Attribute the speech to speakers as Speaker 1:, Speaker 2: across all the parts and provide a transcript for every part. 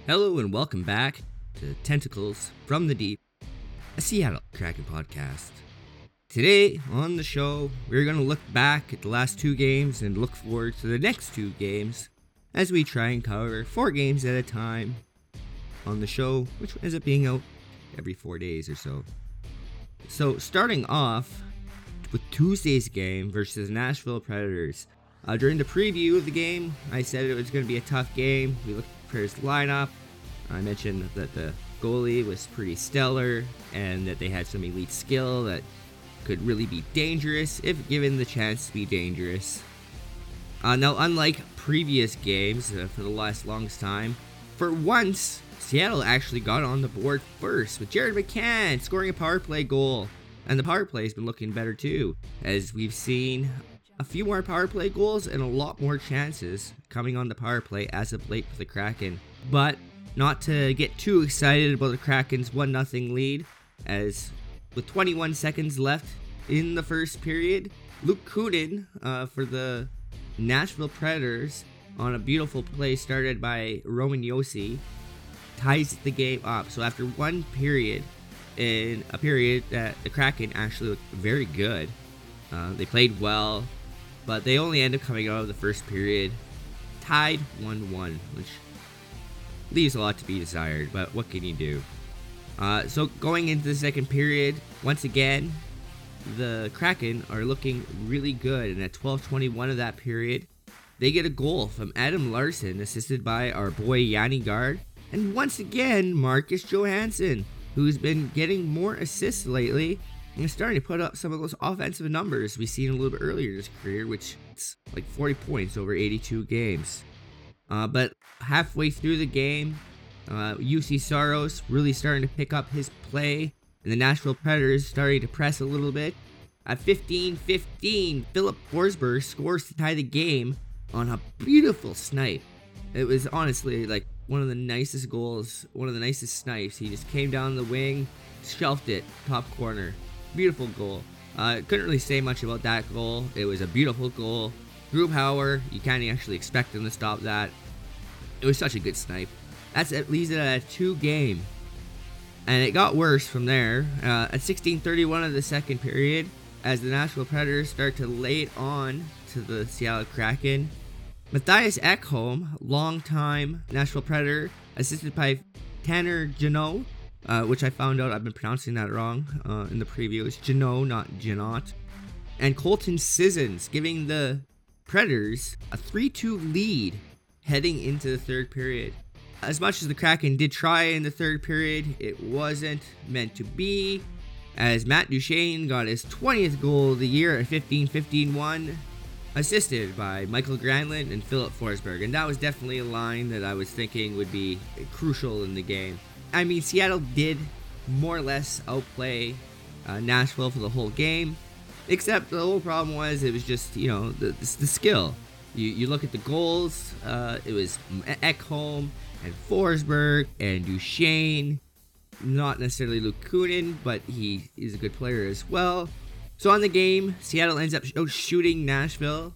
Speaker 1: Hello and welcome back to Tentacles from the Deep, a Seattle Kraken podcast. Today on the show, we're going to look back at the last two games and look forward to the next two games as we try and cover 4 games at a time on the show, which ends up being out every 4 days or so. So starting off with Tuesday's game versus Nashville Predators. During the preview of the game, I said it was going to be a tough game. We looked at the Predators lineup. I mentioned that the goalie was pretty stellar and that they had some elite skill that could really be dangerous if given the chance to be dangerous. Now, unlike previous games for the longest time, for once, Seattle actually got on the board first with Jared McCann scoring a power play goal. And the power play has been looking better too, as we've seen a few more power play goals and a lot more chances coming on the power play as of late for the Kraken. But not to get too excited about the Kraken's 1-0 lead, as with 21 seconds left in the first period, Luke Kunin for the Nashville Predators on a beautiful play started by Roman Josi ties the game up. So after one period, in a period that the Kraken actually looked very good, they played well, but they only end up coming out of the first period tied 1-1, which leaves a lot to be desired, but what can you do? So going into the second period, once again, the Kraken are looking really good, and at 12:21 of that period, they get a goal from Adam Larsson, assisted by our boy Yanni Gard, and once again, Marcus Johansson, who's been getting more assists lately and is starting to put up some of those offensive numbers we've seen a little bit earlier in his career, which is like 40 points over 82 games. But halfway through the game, UC Saros really starting to pick up his play, and the Nashville Predators starting to press a little bit. At 15-15, Philip Forsberg scores to tie the game on a beautiful snipe. It was honestly like one of the nicest goals, one of the nicest snipes. He just came down the wing, shelved it, top corner. Beautiful goal. Couldn't really say much about that goal. It was a beautiful goal. Grubauer, you can't actually expect him to stop that. It was such a good snipe. That leaves it at a 2 game. And it got worse from there. At 16:31 of the second period, as the Nashville Predators start to lay it on to the Seattle Kraken, Mattias Ekholm, longtime Nashville Predator, assisted by Tanner Jeannot, which I found out I've been pronouncing that wrong in the preview. It's Jeannot, not Jeannot. And Colton Sissons, giving the Predators a 3-2 lead heading into the third period. As much as the Kraken did try in the third period, it wasn't meant to be, as Matt Duchene got his 20th goal of the year at 15-15-1, assisted by Michael Granlund and Philip Forsberg, and that was definitely a line that I was thinking would be crucial in the game. I mean, Seattle did more or less outplay Nashville for the whole game, except the whole problem was it was just, the skill. You look at the goals, it was Ekholm and Forsberg and Duchene, not necessarily Luke Kunin, but he is a good player as well. So on the game, Seattle ends up shooting Nashville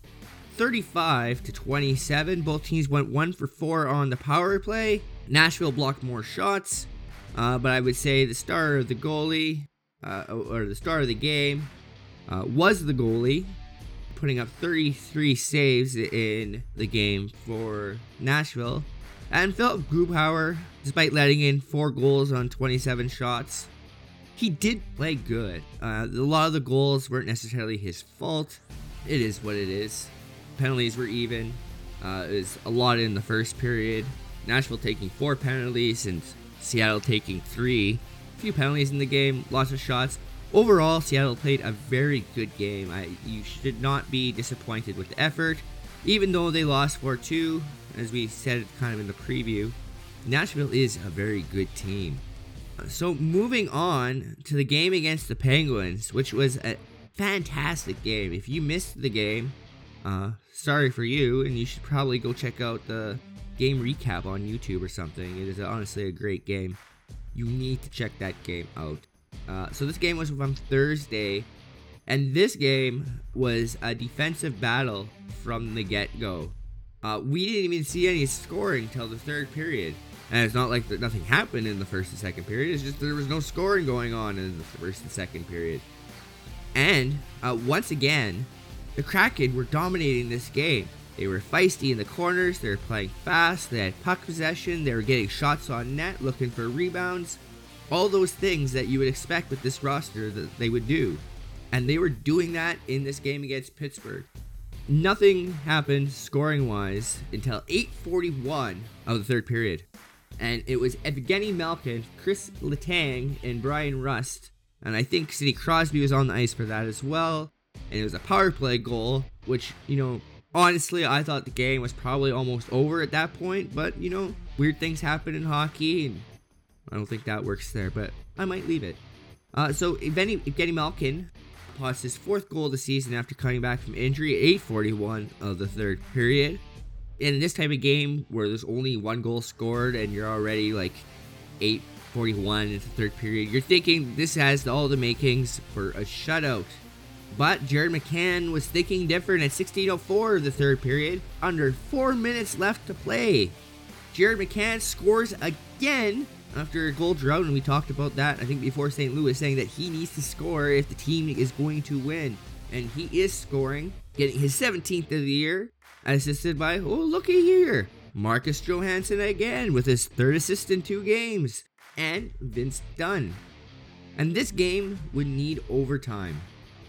Speaker 1: 35-27. Both teams went 1 for 4 on the power play. Nashville blocked more shots, but I would say the star of the goalie, or the star of the game, was the goalie, putting up 33 saves in the game for Nashville. And Philip Grubauer, despite letting in 4 goals on 27 shots, he did play good. A lot of the goals weren't necessarily his fault. It is what it is. Penalties were even. It was a lot in the first period. Nashville taking 4 penalties and Seattle taking 3. A few penalties in the game, lots of shots. Overall, Seattle played a very good game. You should not be disappointed with the effort. Even though they lost 4-2, as we said kind of in the preview, Nashville is a very good team. So moving on to the game against the Penguins, which was a fantastic game. If you missed the game, sorry for you, and you should probably go check out the game recap on YouTube or something. It is honestly a great game. You need to check that game out. So this game was from Thursday, and this game was a defensive battle from the get-go. We didn't even see any scoring till the third period. And it's not like nothing happened in the first and second period. It's just there was no scoring going on in the first and second period. And once again, the Kraken were dominating this game. They were feisty in the corners. They were playing fast. They had puck possession. They were getting shots on net, looking for rebounds. All those things that you would expect with this roster that they would do. And they were doing that in this game against Pittsburgh. Nothing happened scoring-wise until 8:41 of the third period. And it was Evgeny Malkin, Chris Letang, and Brian Rust. And I think Sidney Crosby was on the ice for that as well. And it was a power play goal, which, honestly, I thought the game was probably almost over at that point. But, weird things happen in hockey, and I don't think that works there, but I might leave it. So Evgeny Malkin pots his fourth goal of the season after coming back from injury at 8:41 of the third period. And in this type of game where there's only one goal scored and you're already like 8:41 into the third period, you're thinking this has all the makings for a shutout. But Jared McCann was thinking different at 16:04 of the third period, under 4 minutes left to play. Jared McCann scores again after a goal drought, and we talked about that, I think, before St. Louis, saying that he needs to score if the team is going to win. And he is scoring, getting his 17th of the year, assisted by, looky here, Marcus Johansson again with his third assist in 2 games, and Vince Dunn. And this game would need overtime.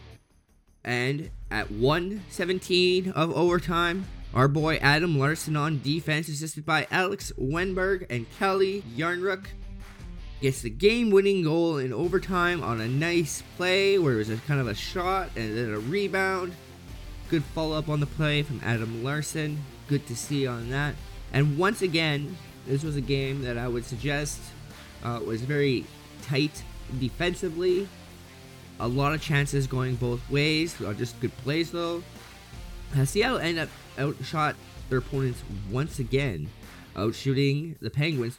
Speaker 1: And at 1:17 of overtime, our boy Adam Larsson on defense, assisted by Alex Wenberg and Kelly Yarnrook, gets the game-winning goal in overtime on a nice play where it was kind of a shot and then a rebound. Good follow-up on the play from Adam Larsson. Good to see on that. And once again, this was a game that I would suggest was very tight defensively. A lot of chances going both ways. Just good plays, though. Seattle ended up outshot their opponents once again, outshooting the Penguins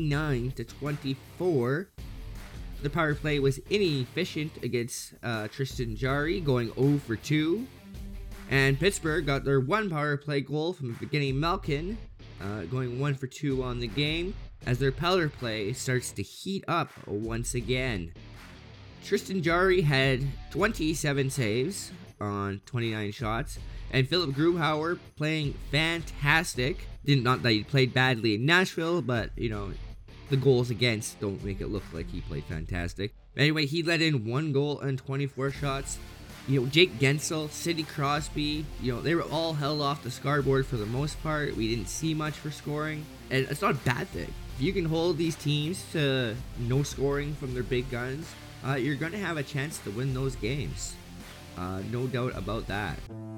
Speaker 1: 29-24. The power play was inefficient against Tristan Jarry, going 0 for 2. And Pittsburgh got their one power play goal from Evgeny Malkin, going 1 for 2 on the game, as their power play starts to heat up once again. Tristan Jarry had 27 saves on 29 shots, and Philip Grubauer playing fantastic. Not that he played badly in Nashville, but, the goals against don't make it look like he played fantastic. Anyway, he let in 1 goal and 24 shots. Jake Gensel, Sidney Crosby, they were all held off the scoreboard for the most part. We didn't see much for scoring, and it's not a bad thing. If you can hold these teams to no scoring from their big guns, you're going to have a chance to win those games. No doubt about that.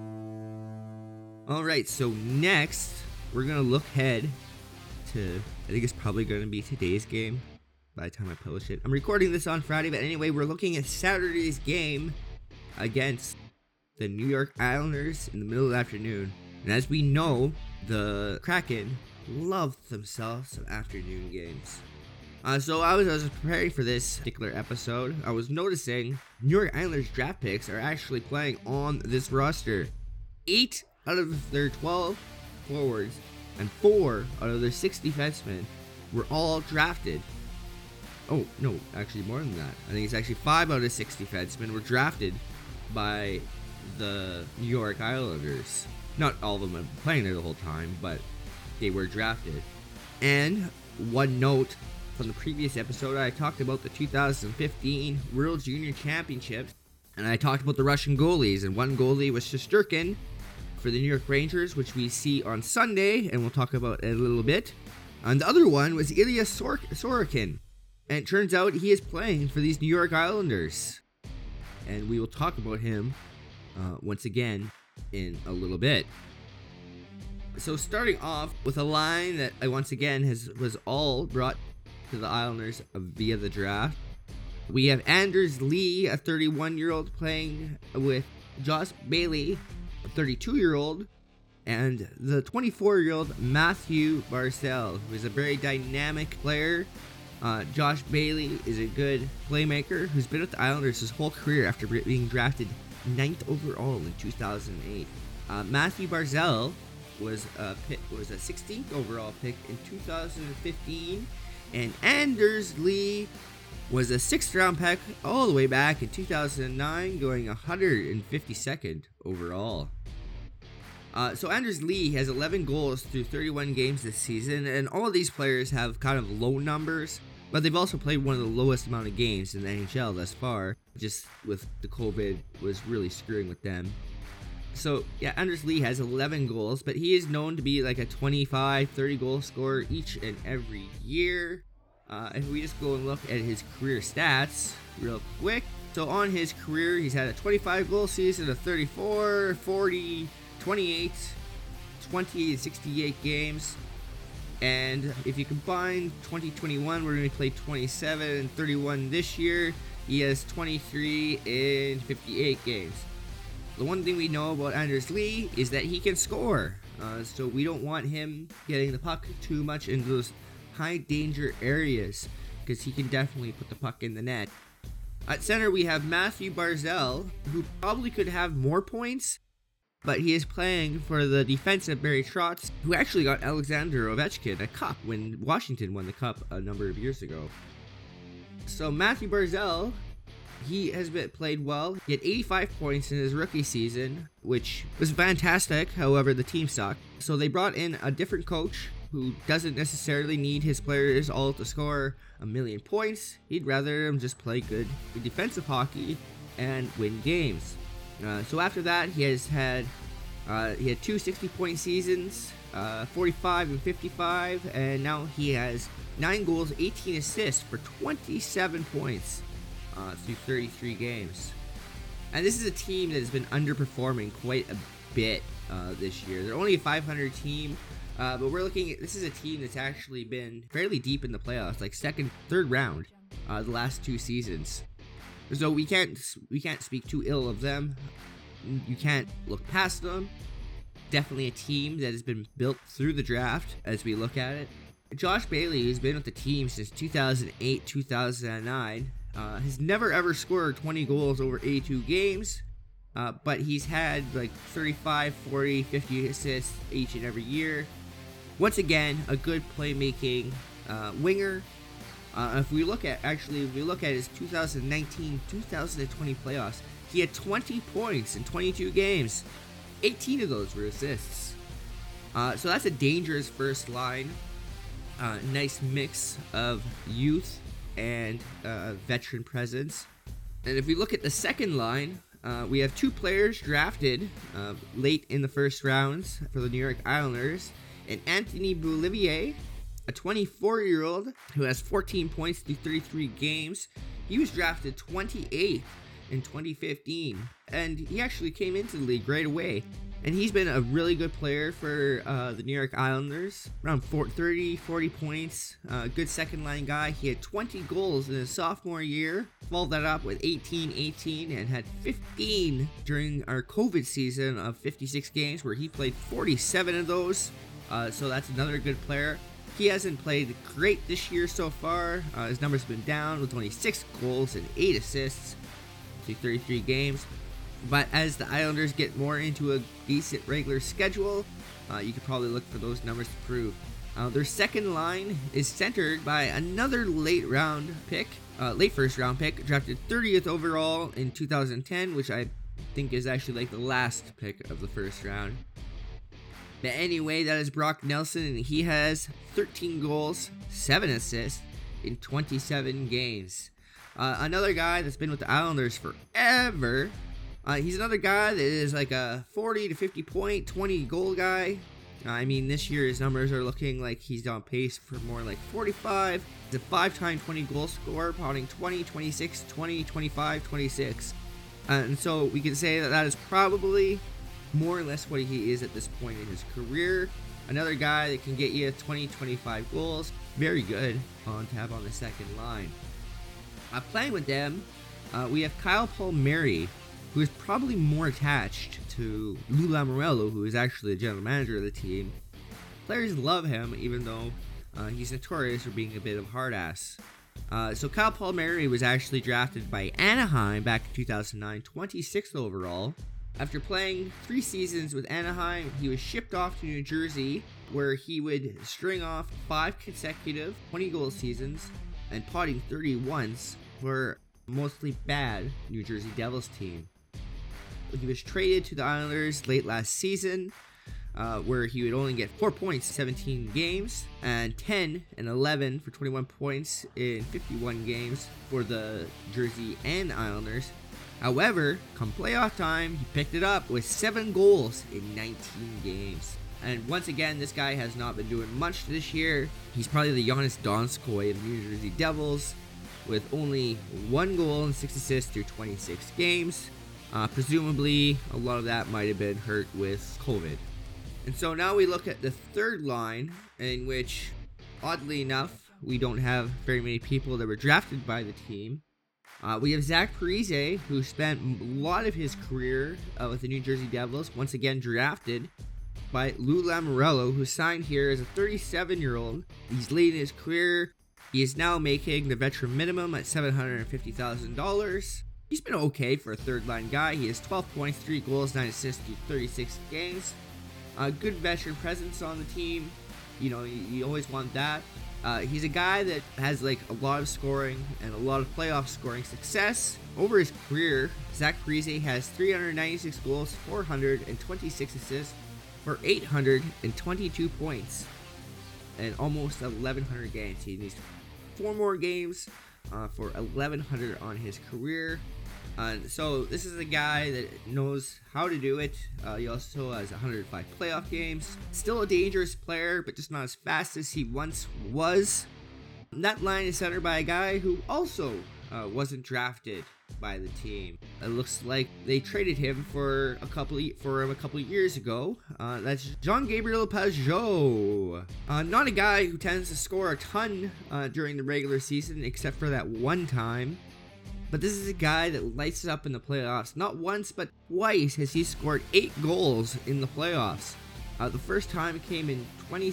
Speaker 1: Alright, so next, we're going to look ahead to, I think it's probably going to be today's game by the time I publish it. I'm recording this on Friday, but anyway, we're looking at Saturday's game against the New York Islanders in the middle of the afternoon. And as we know, the Kraken love themselves some afternoon games. So I was preparing for this particular episode. I was noticing New York Islanders draft picks are actually playing on this roster. 8 out of their 12 forwards and 4 out of their 6 defensemen were all drafted. Oh, no, actually more than that. I think it's actually 5 out of 6 defensemen were drafted by the New York Islanders. Not all of them have been playing there the whole time, but they were drafted. And one note from the previous episode, I talked about the 2015 World Junior Championships, and I talked about the Russian goalies, and one goalie was Shesterkin for the New York Rangers, which we see on Sunday, and we'll talk about it a little bit. And the other one was Ilya Sorokin, and it turns out he is playing for these New York Islanders, and we will talk about him once again in a little bit. So starting off with a line that once again was all brought to the Islanders via the draft. We have Anders Lee, a 31-year-old, playing with Josh Bailey, a 32-year-old, and the 24-year-old Matthew Barzal, who is a very dynamic player. Josh Bailey is a good playmaker who's been with the Islanders his whole career after being drafted 9th overall in 2008. Matthew Barzal was a 16th overall pick in 2015, and Anders Lee was a 6th round pick all the way back in 2009, going 152nd overall. So Anders Lee has 11 goals through 31 games this season, and all of these players have kind of low numbers, but they've also played one of the lowest amount of games in the NHL thus far, just with the COVID was really screwing with them. So yeah, Anders Lee has 11 goals, but he is known to be like a 25, 30 goal scorer each and every year. If we just go and look at his career stats real quick. So on his career, he's had a 25 goal season, a 34, 40, 28, 20, and 68 games. And if you combine 2021, we're going to play 27 and 31 this year. He has 23 and 58 games. The one thing we know about Anders Lee is that he can score. So we don't want him getting the puck too much into those high danger areas, because he can definitely put the puck in the net. At center, we have Matthew Barzal, who probably could have more points, but he is playing for the defensive Barry Trotz, who actually got Alexander Ovechkin a cup when Washington won the cup a number of years ago. So Matthew Barzal, he has played well. He had 85 points in his rookie season, which was fantastic. However, the team sucked. So they brought in a different coach who doesn't necessarily need his players all to score a million points. He'd rather them just play good defensive hockey and win games. So after that, he had 2 60-point seasons, 45 and 55, and now he has 9 goals, 18 assists for 27 points through 33 games. And this is a team that has been underperforming quite a bit this year. They're only a 500 team, but we're looking at, this is a team that's actually been fairly deep in the playoffs, like second, third round, the last 2 seasons. So we can't speak too ill of them. You can't look past them. Definitely a team that has been built through the draft as we look at it. Josh Bailey has been with the team since 2008, 2009. Has never ever scored 20 goals over 82 games, but he's had like 35, 40, 50 assists each and every year. Once again, a good playmaking winger. If we look at his 2019-2020 playoffs, he had 20 points in 22 games. 18 of those were assists. So that's a dangerous first line. Nice mix of youth and veteran presence. And if we look at the second line, we have 2 players drafted late in the first rounds for the New York Islanders, and Anthony Beauvillier, a 24-year-old who has 14 points through 33 games. He was drafted 28th in 2015, and he actually came into the league right away. And he's been a really good player for the New York Islanders, around 40 points, good second-line guy. He had 20 goals in his sophomore year, followed that up with 18, and had 15 during our COVID season of 56 games, where he played 47 of those. So that's another good player. He hasn't played great this year so far. His numbers have been down with only 6 goals and 8 assists through 33 games. But as the Islanders get more into a decent regular schedule, you could probably look for those numbers to improve. Their second line is centered by another late first round pick, drafted 30th overall in 2010, which I think is actually like the last pick of the first round. But anyway, that is Brock Nelson, and he has 13 goals, 7 assists in 27 games. Another guy that's been with the Islanders forever. He's another guy that is like a 40 to 50 point, 20 goal guy. I mean, this year his numbers are looking like he's on pace for more like 45. He's a 5-time 20 goal scorer, potting 20, 26, 20, 25, 26. And so we can say that that is probably more or less what he is at this point in his career. Another guy that can get you 20, 25 goals. Very good to have on the second line. Playing with them, we have Kyle Palmieri, who is probably more attached to Lou Lamoriello, who is actually the general manager of the team. Players love him, even though he's notorious for being a bit of a hard ass. So Kyle Palmieri was actually drafted by Anaheim back in 2009, 26th overall. After playing 3 seasons with Anaheim, he was shipped off to New Jersey, where he would string off 5 consecutive 20-goal seasons and potting 30 once for a mostly bad New Jersey Devils team. He was traded to the Islanders late last season, where he would only get 4 points in 17 games and 10 and 11 for 21 points in 51 games for the Jersey and Islanders. However, come playoff time, he picked it up with 7 goals in 19 games. And once again, this guy has not been doing much this year. He's probably the Jonas Donskoi of the New Jersey Devils, with only 1 goal and 6 assists through 26 games. Presumably, a lot of that might have been hurt with COVID. And so now we look at the third line, in which, oddly enough, we don't have very many people that were drafted by the team. We have Zach Parise, who spent a lot of his career with the New Jersey Devils, once again drafted by Lou Lamoriello, who signed here as a 37-year-old. He's late in his career. He is now making the veteran minimum at $750,000. He's been okay for a third-line guy. He has 12 points, 3 goals, 9 assists through 36 games. A good veteran presence on the team. You know, you always want that. He's a guy that has like a lot of scoring and a lot of playoff scoring success. Over his career, Zach Parise has 396 goals, 426 assists for 822 points and almost 1,100 games. He needs 4 more games for 1,100 on his career. So this is a guy that knows how to do it. He also has 105 playoff games. Still a dangerous player, but just not as fast as he once was. And that line is centered by a guy who also wasn't drafted by the team. It looks like they traded him for him a couple of years ago. That's Jean-Gabriel Pageau. Not a guy who tends to score a ton during the regular season, except for that one time. But this is a guy that lights it up in the playoffs. Not once, but twice has he scored 8 goals in the playoffs. The first time came in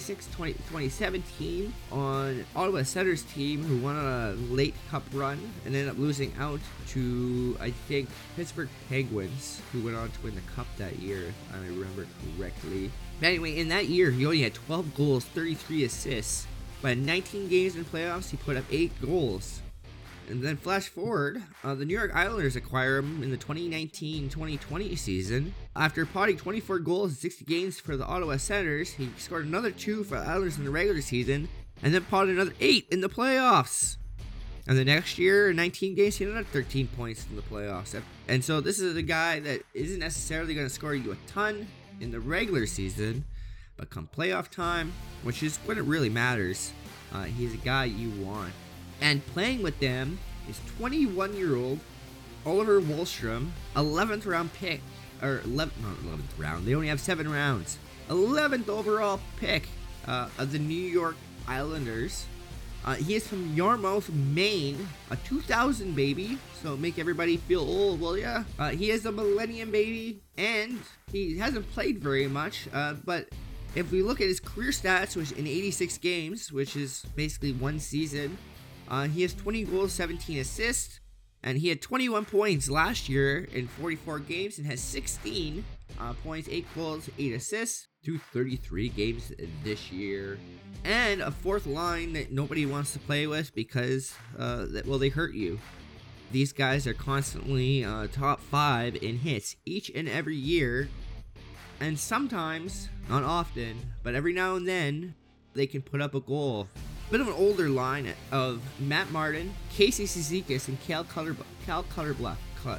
Speaker 1: 2017 on Ottawa Senators team, who won on a late cup run and ended up losing out to, I think, Pittsburgh Penguins, who went on to win the cup that year, if I remember correctly. But anyway, in that year, he only had 12 goals, 33 assists. But in 19 games in playoffs, he put up 8 goals. And then flash forward, the New York Islanders acquire him in the 2019-2020 season. After potting 24 goals in 60 games for the Ottawa Senators, he scored another 2 for the Islanders in the regular season, and then potted another 8 in the playoffs. And the next year, in 19 games, he had another 13 points in the playoffs. And so this is a guy that isn't necessarily going to score you a ton in the regular season, but come playoff time, which is when it really matters, he's a guy you want. And playing with them is 21-year-old Oliver Wahlstrom, 11th round pick, or 11th round, they only have 7 rounds. 11th overall pick of the New York Islanders. He is from Yarmouth, Maine, a 2000 baby, so make everybody feel old, will ya? He is a millennium baby, and he hasn't played very much, but if we look at his career stats, which in 86 games, which is basically one season, he has 20 goals, 17 assists, and he had 21 points last year in 44 games and has 16 points, 8 goals, 8 assists through 33 games this year. And a fourth line that nobody wants to play with because, they hurt you. These guys are constantly top 5 in hits each and every year. And sometimes, not often, but every now and then, they can put up a goal. Bit of an older line of Matt Martin, Casey Cizikas, and Cal Clutterbuck.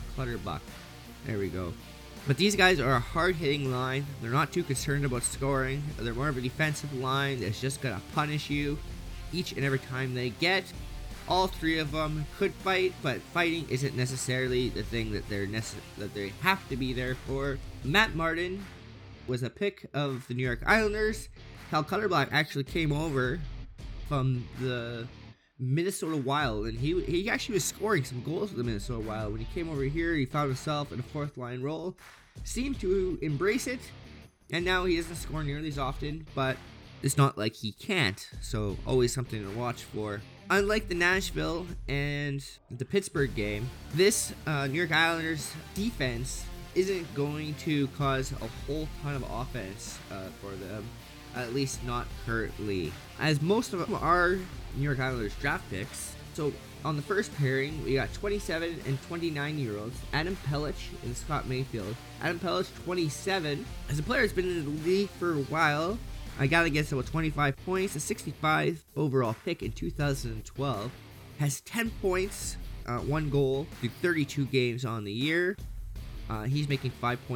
Speaker 1: There we go. But these guys are a hard-hitting line. They're not too concerned about scoring. They're more of a defensive line that's just going to punish you each and every time they get. All 3 of them could fight, but fighting isn't necessarily the thing that they have to be there for. Matt Martin was a pick of the New York Islanders. Cal Clutterbuck actually came over from the Minnesota Wild, and he actually was scoring some goals for the Minnesota Wild. When he came over here, he found himself in a 4th line role, seemed to embrace it, and now he doesn't score nearly as often, but it's not like he can't, so always something to watch for. Unlike the Nashville and the Pittsburgh game, this New York Islanders defense isn't going to cause a whole ton of offense for them, at least not currently, as most of them are New York Islanders draft picks. So on the first pairing, we got 27 and 29-year-olds Adam Pelech and Scott Mayfield. Adam Pelech, 27, as a player has been in the league for a while. I gotta guess about 25 points, a 65 overall pick in 2012. Has 10 points, 1 goal through 32 games on the year. He's making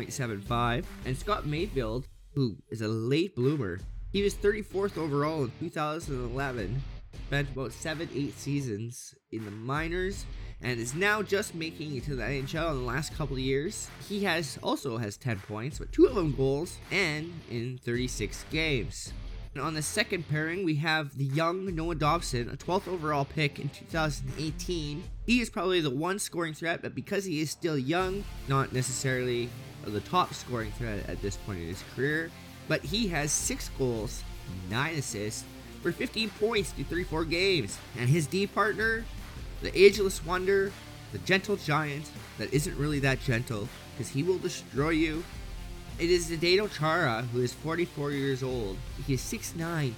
Speaker 1: 5.75. And Scott Mayfield, who is a late bloomer, he was 34th overall in 2011. Spent about 7-8 seasons in the minors and is now just making it to the NHL in the last couple of years. He also has 10 points, but 2 of them goals, and in 36 games. And on the second pairing, we have the young Noah Dobson, a 12th overall pick in 2018. He is probably the one scoring threat, but because he is still young, not necessarily the top scoring threat at this point in his career, but he has 6 goals, 9 assists, for 15 points through 34 games. And his D partner, the ageless wonder, the gentle giant that isn't really that gentle, because he will destroy you. It is Zdeno Chara, who is 44 years old. He is 6'9",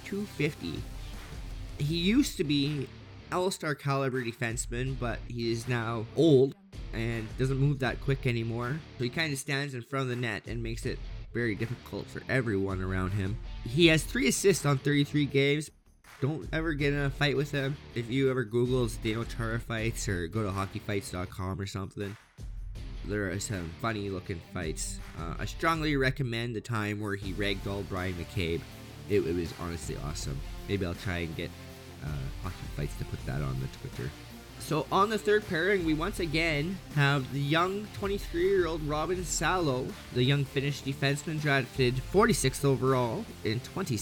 Speaker 1: 250. He used to be all-star caliber defenseman, but he is now old and doesn't move that quick anymore. So he kind of stands in front of the net and makes it very difficult for everyone around him. He has 3 assists on 33 games. Don't ever get in a fight with him. If you ever Google Zdeno Chara fights or go to hockeyfights.com or something, there are some funny looking fights. I strongly recommend the time where he ragdolled Brian McCabe. It was honestly awesome. Maybe I'll try and get Hockey Fights to put that on the Twitter. So on the third pairing, we once again have the young 23-year-old Robin Salo, the young Finnish defenseman drafted 46th overall in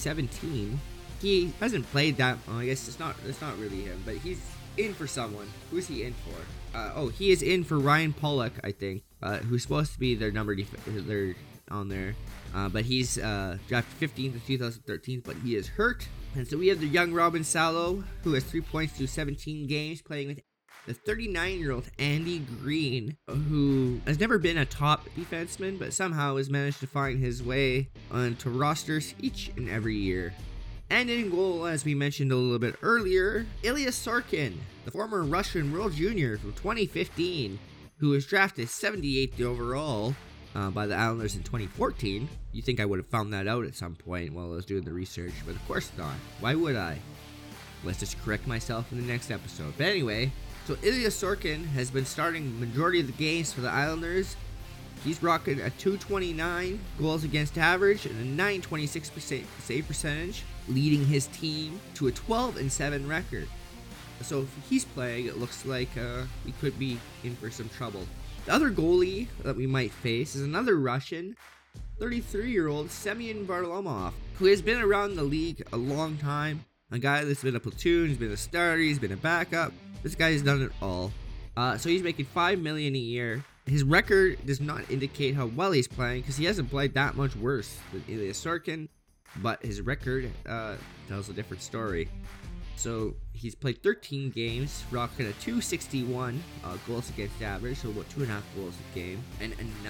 Speaker 1: 2017. He hasn't played that. I guess it's not really him, but he's in for someone. Who's he in for? He is in for Ryan Pollock, I think, who's supposed to be their number they're on there. But he's drafted 15th in 2013, but he is hurt. And so we have the young Robin Salo, who has 3 points through 17 games, playing with the 39-year-old Andy Green, who has never been a top defenseman, but somehow has managed to find his way onto rosters each and every year. And in goal, as we mentioned a little bit earlier, Ilya Sorkin, the former Russian World Junior from 2015, who was drafted 78th overall by the Islanders in 2014. You think I would have found that out at some point while I was doing the research, but of course not. Why would I? Let's just correct myself in the next episode. But anyway, so Ilya Sorkin has been starting the majority of the games for the Islanders. He's rocking a .229 goals against average and a .926% save percentage, leading his team to a 12-7 record. So if he's playing, it looks like we could be in for some trouble. The other goalie that we might face is another Russian, 33-year-old Semyon Varlamov, who has been around the league a long time. A guy that's been a platoon, he's been a starter, he's been a backup. This guy's done it all. So he's making $5 million a year. His record does not indicate how well he's playing because he hasn't played that much worse than Ilya Sorkin, but his record tells a different story. So he's played 13 games, rocking a .261 goals against average, so about 2.5 goals a game, and a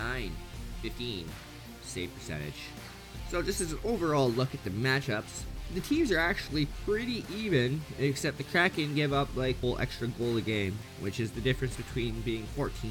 Speaker 1: .915 save percentage. So just as an overall look at the matchups, the teams are actually pretty even, except the Kraken give up like a whole extra goal a game, which is the difference between being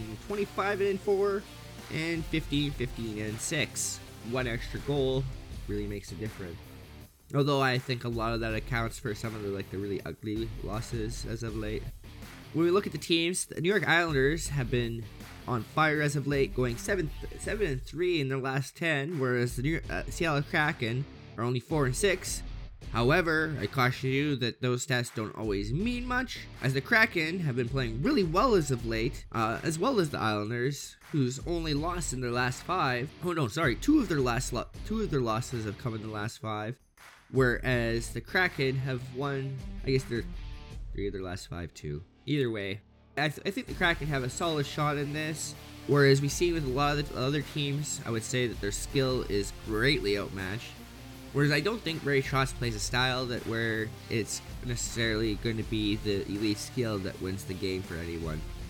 Speaker 1: 14-25-4 and 15-15-6. One extra goal really makes a difference. Although I think a lot of that accounts for some of the really ugly losses as of late. When we look at the teams, the New York Islanders have been on fire as of late, going 7-3 in their last 10, whereas the Seattle Kraken are only 4-6. However, I caution you that those stats don't always mean much, as the Kraken have been playing really well as of late, as well as the Islanders, whose only loss in their last 5. Oh no, sorry, two of their losses have come in the last 5, whereas the Kraken have won. I guess they're 3 of their last 5 too. Either way, I think the Kraken have a solid shot in this. Whereas we see with a lot of the other teams, I would say that their skill is greatly outmatched. Whereas I don't think Barry Trotz plays a style where it's necessarily going to be the elite skill that wins the game for anyone.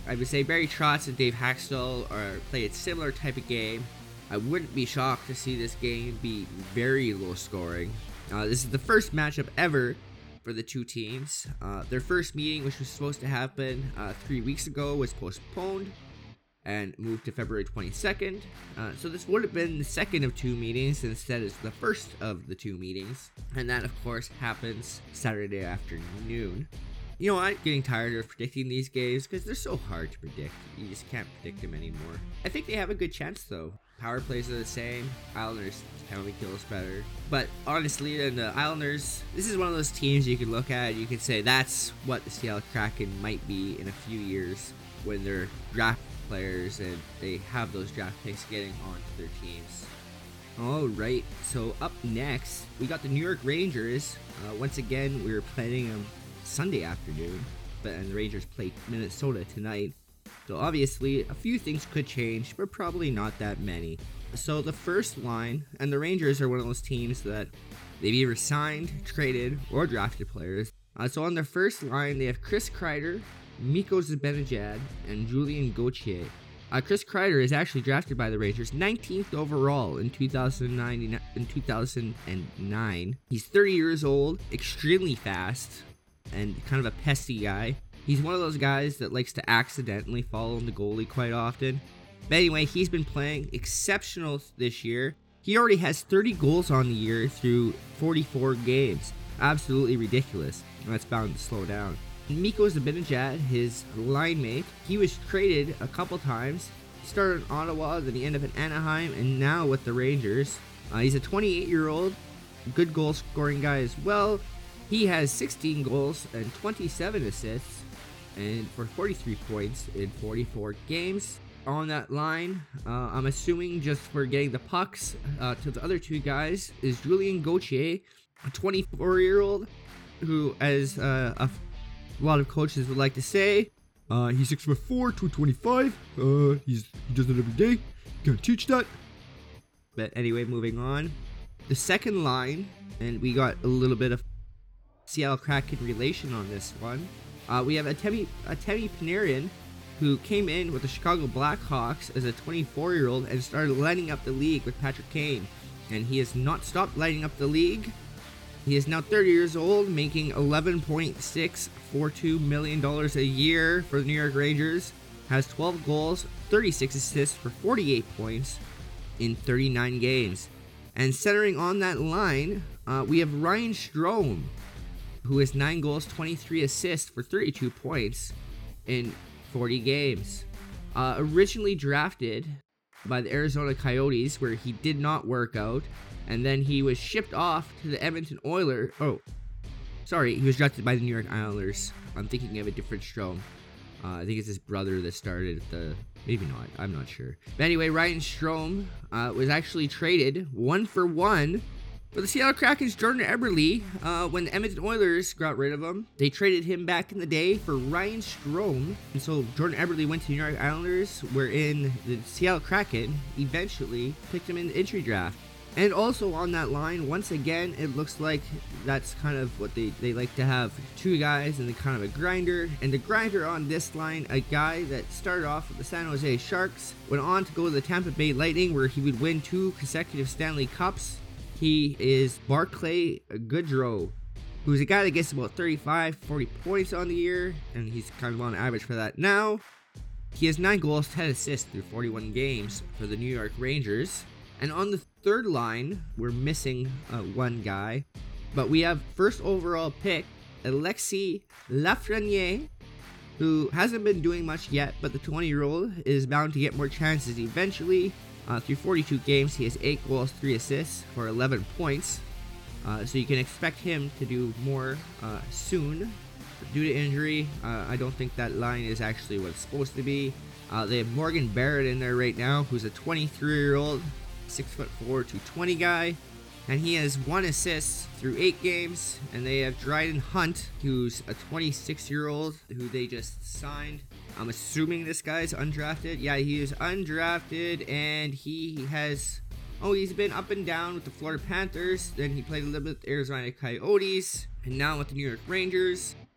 Speaker 1: I would say Barry Trotz and Dave Haxtell play a similar type of game. I wouldn't be shocked to see this game be very low scoring. This is the first matchup ever for the two teams. Their first meeting, which was supposed to happen 3 weeks ago, was postponed and moved to February 22nd. So this would have been the second of two meetings, instead it's the first of the two meetings. And that, of course, happens Saturday afternoon. You know, I'm getting tired of predicting these games because they're so hard to predict. You just can't predict them anymore. I think they have a good chance, though. Power plays are the same. Islanders penalty kills better. But honestly, and the Islanders, this is one of those teams you can look at and you can say that's what the Seattle Kraken might be in a few years when they're draft players and they have those draft picks getting onto their teams. Alright, so up next, we got the New York Rangers. Once again, we were playing them Sunday afternoon, and the Rangers play Minnesota tonight. So obviously, a few things could change, but probably not that many. So the first line, and the Rangers are one of those teams that they've either signed, traded, or drafted players. So on their first line, they have Chris Kreider, Mikko Zibanejad, and Julien Gauthier. Chris Kreider is actually drafted by the Rangers 19th overall in 2009. He's 30 years old, extremely fast, and kind of a pesky guy. He's one of those guys that likes to accidentally follow the goalie quite often. But anyway, he's been playing exceptional this year. He already has 30 goals on the year through 44 games. Absolutely ridiculous. That's bound to slow down. Mikko Zibanejad, his line mate, he was traded a couple times. He started in Ottawa, then he ended up in Anaheim, and now with the Rangers. He's a 28-year-old, good goal scoring guy as well. He has 16 goals and 27 assists, and for 43 points in 44 games. On that line, I'm assuming just for getting the pucks to the other two guys, is Julien Gauthier, a 24-year-old, who, as a lot of coaches would like to say, he's 6'4", 225. He does it every day. Can't teach that. But anyway, moving on. The second line, and we got a little bit of Seattle Kraken relation on this one. We have Artemi Panarin, who came in with the Chicago Blackhawks as a 24-year-old and started lighting up the league with Patrick Kane. And he has not stopped lighting up the league. He is now 30 years old, making $11.642 million a year for the New York Rangers. Has 12 goals, 36 assists for 48 points in 39 games. And centering on that line, we have Ryan Strome, who has 9 goals, 23 assists for 32 points in 40 games. Originally drafted by the Arizona Coyotes, where he did not work out, and then he was shipped off to the Edmonton Oilers. He was drafted by the New York Islanders. I'm thinking of a different Strome. I think it's his brother that started maybe not, I'm not sure. But anyway, Ryan Strome was actually traded 1-for-1 for the Seattle Kraken's Jordan Eberle. When the Edmonton Oilers got rid of him, they traded him back in the day for Ryan Strome. And so Jordan Eberle went to the New York Islanders, wherein the Seattle Kraken eventually picked him in the entry draft. And also on that line, once again, it looks like that's kind of what they like to have, two guys and kind of a grinder. And the grinder on this line, a guy that started off with the San Jose Sharks, went on to go to the Tampa Bay Lightning, where he would win 2 consecutive Stanley Cups. He is Barclay Goodrow, who's a guy that gets about 35-40 points on the year, and he's kind of on average for that now. He has 9 goals, 10 assists through 41 games for the New York Rangers. And on the third line, we're missing one guy, but we have first overall pick, Alexis Lafreniere, who hasn't been doing much yet, but the 20-year-old is bound to get more chances eventually. Through 42 games, he has 8 goals, 3 assists for 11 points. So you can expect him to do more soon. Due to injury, I don't think that line is actually what it's supposed to be. They have Morgan Barrett in there right now, who's a 23-year-old, 6'4", 220 guy. And he has 1 assist through 8 games. And they have Dryden Hunt, who's a 26-year-old who they just signed. I'm assuming this guy's undrafted. Yeah, he is undrafted, and he has... he's been up and down with the Florida Panthers. Then he played a little bit with the Arizona Coyotes, and now with the New York Rangers.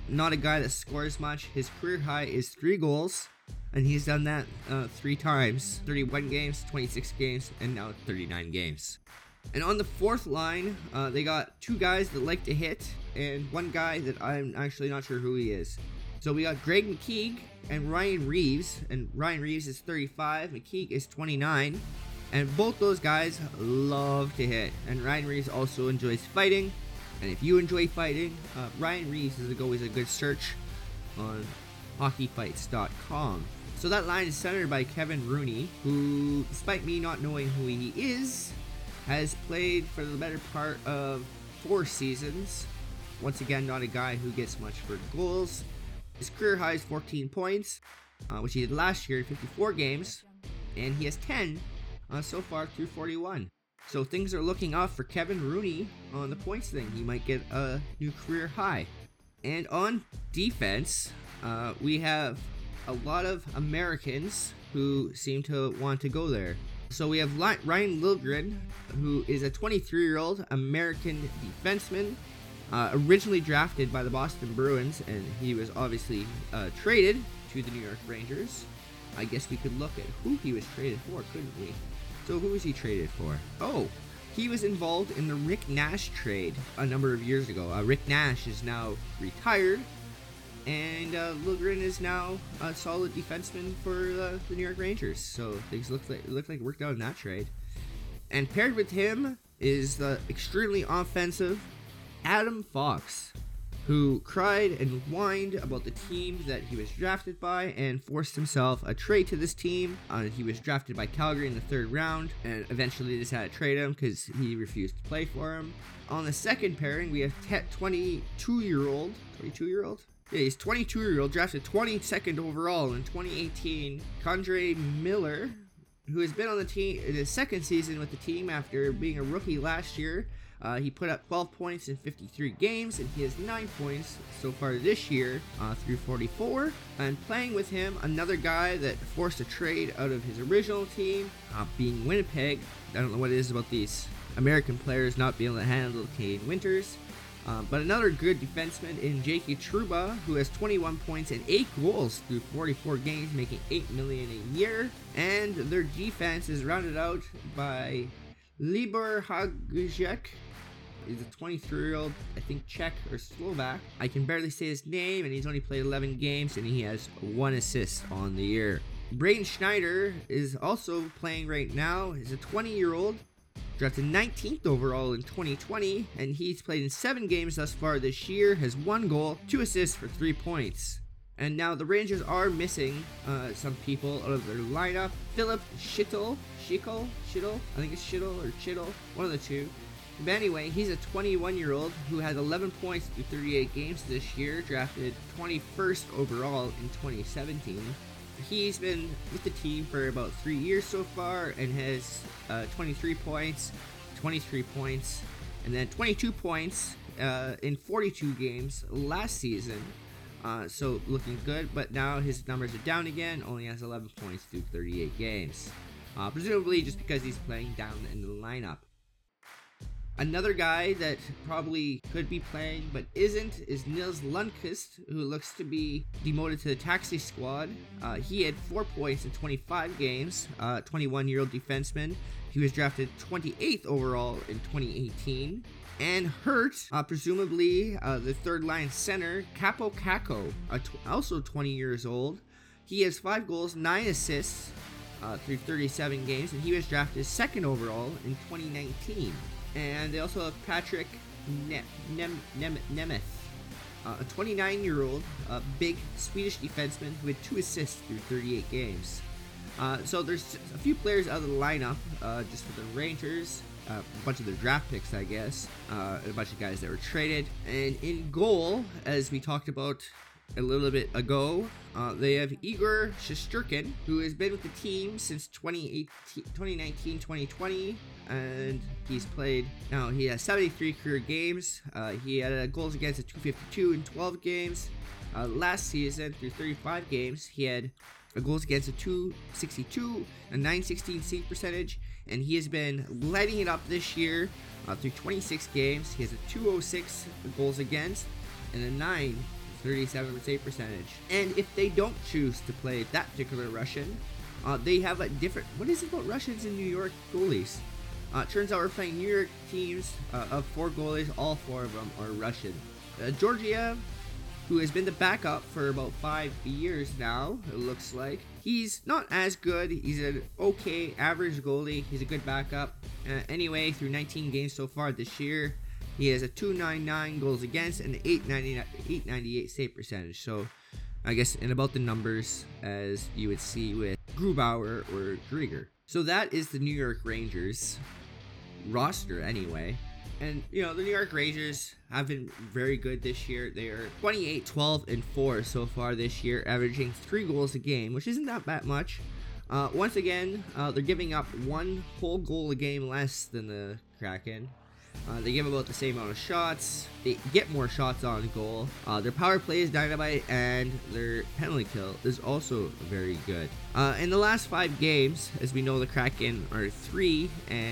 Speaker 1: not a guy that scores much. His career high is 3 goals, and he's done that 3 times. 31 games, 26 games, and now 39 games. And on the fourth line, they got 2 guys that like to hit, and 1 guy that I'm actually not sure who he is. So we got Greg McKeague and Ryan Reeves, and Ryan Reeves is 35, McKeague is 29, and both those guys love to hit. And Ryan Reeves also enjoys fighting, and if you enjoy fighting, Ryan Reeves is always a good search on hockeyfights.com. So that line is centered by Kevin Rooney, who, despite me not knowing who he is, has played for the better part of 4 seasons. Once again, not a guy who gets much for goals. His career high is 14 points, which he did last year in 54 games, and he has 10 so far through 41. So things are looking up for Kevin Rooney on the points thing. He might get a new career high. And on defense, we have a lot of Americans who seem to want to go there. So we have Ryan Liljegren, who is a 23-year-old American defenseman, originally drafted by the Boston Bruins, and he was obviously traded to the New York Rangers. I guess we could look at who he was traded for, couldn't we? So who was he traded for? Oh, he was involved in the Rick Nash trade a number of years ago. Rick Nash is now retired, and Liljegren is now a solid defenseman for the New York Rangers. So things look like it worked out in that trade. And paired with him is the extremely offensive Adam Fox, who cried and whined about the team that he was drafted by and forced himself a trade to this team. He was drafted by Calgary in the 3rd round, and eventually they just had to trade him because he refused to play for him. On the second pairing, we have 22-year-old? Yeah, he's 22-year-old, drafted 22nd overall in 2018, K'Andre Miller, who has been on the team in his 2nd season with the team after being a rookie last year. He put up 12 points in 53 games, and he has 9 points so far this year through 44. And playing with him, another guy that forced a trade out of his original team, being Winnipeg. I don't know what it is about these American players not being able to handle the Canadian winters. But another good defenseman in J.K. Trouba, who has 21 points and 8 goals through 44 games, making $8 million a year. And their defense is rounded out by Libor Hajek. He's a 23-year-old, I think Czech or Slovak. I can barely say his name, and he's only played 11 games, and he has 1 assist on the year. Braden Schneider is also playing right now. He's a 20-year-old, drafted 19th overall in 2020, and he's played in 7 games thus far this year, has 1 goal, 2 assists for 3 points. And now the Rangers are missing some people out of their lineup. Philip Schittle, I think it's Schittle or Chittle, one of the two. But anyway, he's a 21-year-old who had 11 points through 38 games this year, drafted 21st overall in 2017. He's been with the team for about 3 years so far and has 23 points, and then 22 points in 42 games last season. So looking good, but now his numbers are down again, only has 11 points through 38 games. Presumably just because he's playing down in the lineup. Another guy that probably could be playing but isn't is Nils Lundkvist, who looks to be demoted to the taxi squad. He had 4 points in 25 games, 21-year-old defenseman. He was drafted 28th overall in 2018. And hurt, presumably the 3rd line center, Capo Caco, also 20 years old. He has 5 goals, 9 assists through 37 games, and he was drafted 2nd overall in 2019. And they also have Patrick Nemeth, a 29-year-old big Swedish defenseman who had 2 assists through 38 games. So there's a few players out of the lineup just for the Rangers. A bunch of their draft picks, I guess. A bunch of guys that were traded. And in goal, as we talked about a little bit ago, they have Igor Shesterkin, who has been with the team since 2019-2020, and he's played, now he has 73 career games. He had goals against a 252 in 12 games. Last season, through 35 games, he had goals against a 262, a 916 save percentage, and he has been lighting it up this year through 26 games. He has a 206 goals against and a 37 save percentage. And if they don't choose to play that particular Russian, they have a different. What is it about Russians in New York goalies? Turns out we're playing New York teams of 4 goalies. All 4 of them are Russian. Georgiev, who has been the backup for about 5 years now, it looks like. He's not as good. He's an okay average goalie. He's a good backup. Anyway, through 19 games so far this year, he has a .299 goals against and an .898 save percentage. So, I guess in about the numbers as you would see with Grubauer or Driedger. So that is the New York Rangers roster anyway. And, the New York Rangers have been very good this year. They are 28, 12, and 4 so far this year, averaging 3 goals a game, which isn't that much. Once again, they're giving up 1 whole goal a game less than the Kraken. They give about the same amount of shots. They get more shots on goal. Their power play is dynamite, and their penalty kill is also very good. In the last 5 games, as we know, the Kraken are 3-2,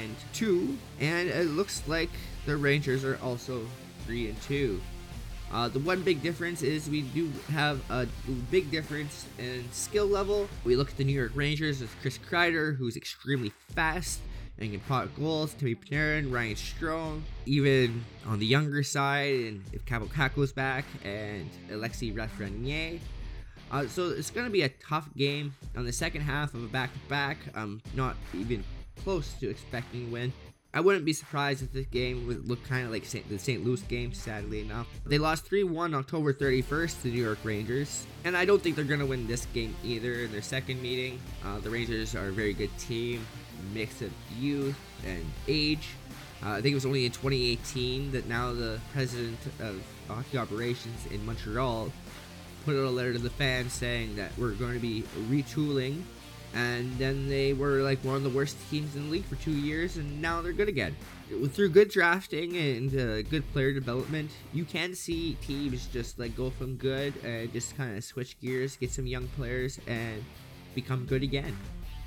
Speaker 1: and it looks like the Rangers are also 3-2. The one big difference is we do have a big difference in skill level. We look at the New York Rangers with Chris Kreider, who's extremely fast and can pot goals. Timmy Panarin, Ryan Strome, even on the younger side, and if Kaapo Kakko's back, and Alexis Lafreniere. So it's going to be a tough game on the second half of a back-to-back. I'm not even close to expecting a win. I wouldn't be surprised if this game would look kind of like the St. Louis game, sadly enough. They lost 3-1 October 31st to the New York Rangers, and I don't think they're going to win this game either in their second meeting. The Rangers are a very good team, mix of youth and age. I think it was only in 2018 that now the president of hockey operations in Montreal put out a letter to the fans saying that we're going to be retooling. And then they were like one of the worst teams in the league for 2 years, and now they're good again. Through good drafting and good player development, you can see teams just like go from good and just kind of switch gears, get some young players, and become good again.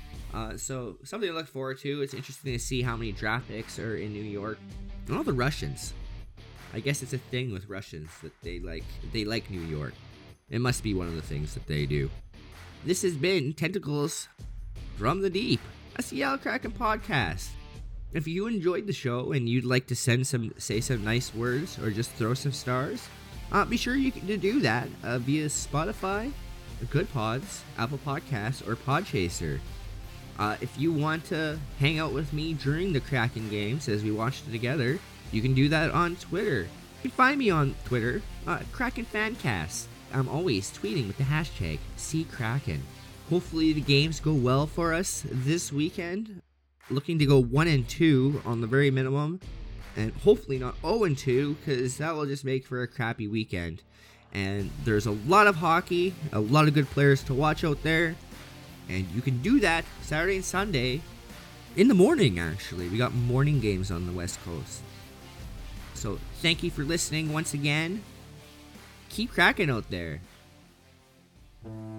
Speaker 1: So something to look forward to. It's interesting to see how many draft picks are in New York. And all the Russians. I guess it's a thing with Russians that they like New York. It must be one of the things that they do. This has been Tentacles from the Deep, a Seattle Kraken podcast. If you enjoyed the show and you'd like to say some nice words or just throw some stars, be sure you can do that via Spotify, Good Pods, Apple Podcasts, or Podchaser. If you want to hang out with me during the Kraken games as we watch it together, you can do that on Twitter. You can find me on Twitter, Kraken Fancast. I'm always tweeting with the hashtag #CKraken. Hopefully the games go well for us this weekend. Looking to go 1-2 on the very minimum, and hopefully not 0-2, because that will just make for a crappy weekend. And there's a lot of hockey, a lot of good players to watch out there, and you can do that Saturday and Sunday in the morning. Actually, we got morning games on the West Coast. So thank you for listening once again. Keep cracking out there.